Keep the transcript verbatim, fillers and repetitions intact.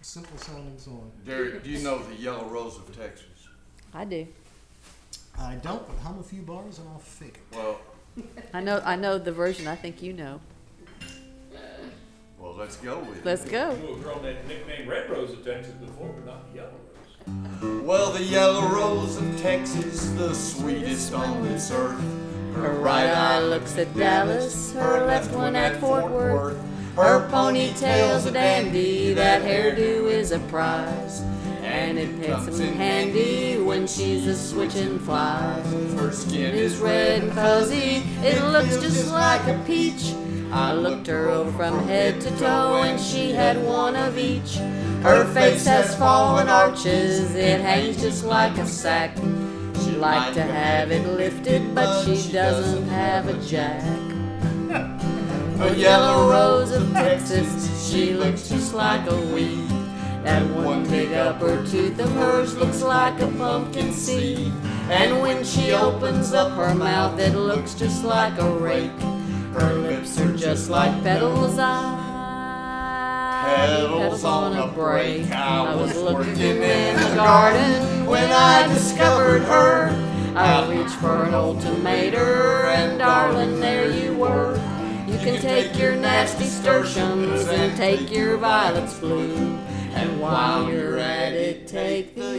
simple sounding song. Derek, do you know the Yellow Rose of Texas? I do. I don't, but hum a few bars and I'll fake it. Well, I know. I know the version. I think you know. well, let's go with Let's it. go. You have thrown that nickname Red Rose of Texas before, but not Yellow Rose. Well, the Yellow Rose of Texas, the sweetest on this earth. Her right eye looks at Dallas, her left one at Fort Worth. Her ponytail's a dandy, that hairdo is a prize. And it comes in handy when she's a switching flies. Her skin It is red and fuzzy, it looks just like a peach. I looked her over from head to toe and she had one of each. Her face has fallen arches, it hangs just like a sack. She'd like to have it lifted, but she doesn't have a jack. A yellow rose of Texas, she looks just like a weed. That one big upper tooth of hers looks like a pumpkin seed. And when she opens up her mouth, it looks just like a rake. Her lips are just like petals, I Petals on a break. I was looking in the garden when I discovered her. I reached for an old tomato, and darling, there you were. You can take your nasty sturgeons and take your violets blue. And while you're at it, take the